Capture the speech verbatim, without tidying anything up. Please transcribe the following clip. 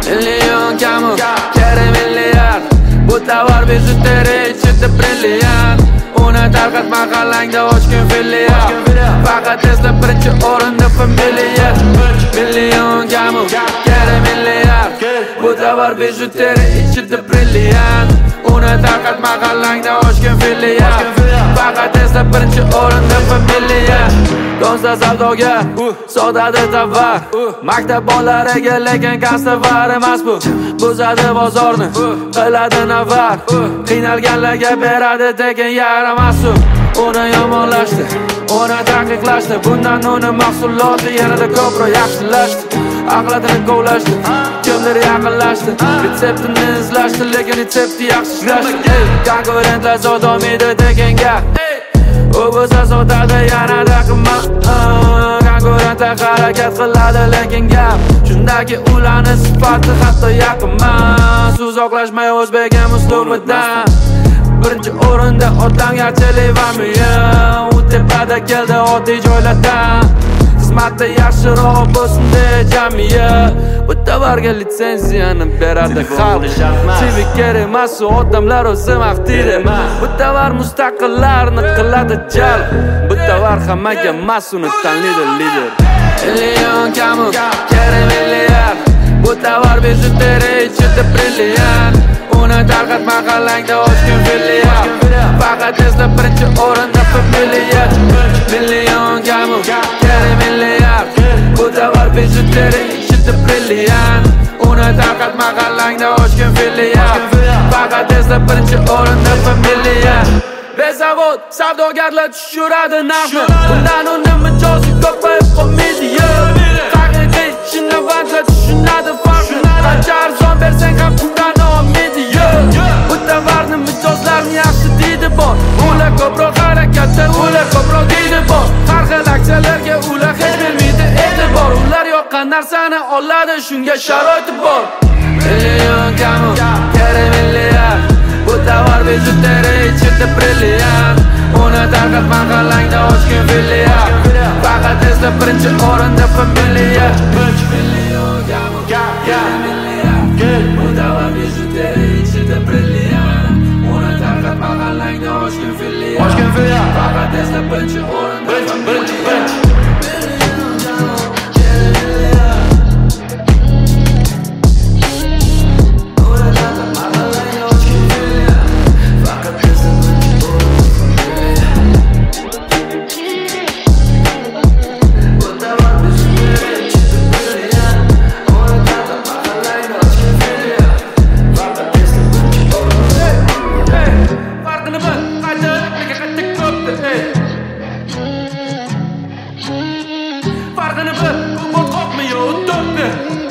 Million kamu kerak milliard. Bu tovar bijuteri ichida brilliant. Uni tarqat mahallangda ochgin filial. Faqat esla birinchi o'rinda familiya. Million kamu kerak milliard. Bu tovar bijuteri ichida brilliant. Uni tarqat mahallangda ochgin filial. Faqat esla birinchi o'rinda familiya. Do'stlar savdoga, sodada tovar. Maktab bolalariga lekin kassavar emas bu. Buzadi bozorni, qiladi navar. Qiynalganlarga beradi tekin yaramas u. Uni yomonlashdi, uni taqiqlashdi. Bundan uni mahsuloti yanada ko'proq yaxshilashdi. Aqladini kovlashdi, kimdir yaqinlashdi. Retseptini izlashdi, lekin retseptni yaxshi ishlashdi. Konkurentlar so'zlamaydi tekinga. U bo'lsa sotadi yanada qimmat. Konkurentlar harakat qiladi lekin gap shundaki ularni sifati hatto yaqinmas. Uzoqlashmay o'zbekam uslubidan. Birinchi o'rinda odamgarchilik va miyam. U tepada keldi oddiy joylardan. Xizmatda yaxshiroq bo'lsin deb jamiyat. Bu tovarga litsenziyani beradi xalq. Sevik kerak emas, odamlar o'zi maqtaydi. Bu tovar mustaqillarni qiladi jalb. Bu tovar hammaga emas, uni tanlaydi lider. Million kamu kerak milliard. Bu tovar bijuteri ichida brilliant. Uni tarqat mahallangda ochgin filial. Faqat esla birinchi o'rinda familiya. Million kamu kerak milliard. Bu tovar bijuteri ichida brilliant. Uni tarqat mahallangda ochgin filial. Faqat esla birinchi o'rinda familiya. Bezavod savdogarlar tushiradi narxni. Bundan uni mijozi ko'payib qolmaydi. Haqiqiy shinavandlar tushunadi farqni. Qancha arzon bersang ham bundan olmaydi. Bu tovarni mijozlarni yaxshi deydi bor. Ular ko'proq harakatda, ular ko'proq deydi bor. Har xil aksiyalarga ular hech bermaydi e'tibor. Ular yoqqan narsani oladi, shunga sharoiti bor. Million kamu kerak milliard. Bu tovar bijuteri ichida brilliant. Uni tarqat mahallangda ochgin filial. Faqat esla birinchi o'rinda familiya. Million kamu kerak milliard. Bu tovar bijuteri ichida brilliant. Uni tarqat mahallangda ochgin filial. Faqat esla birinchi o'rinda familiya. Farkını bil, bu bot kopmuyor, dönme.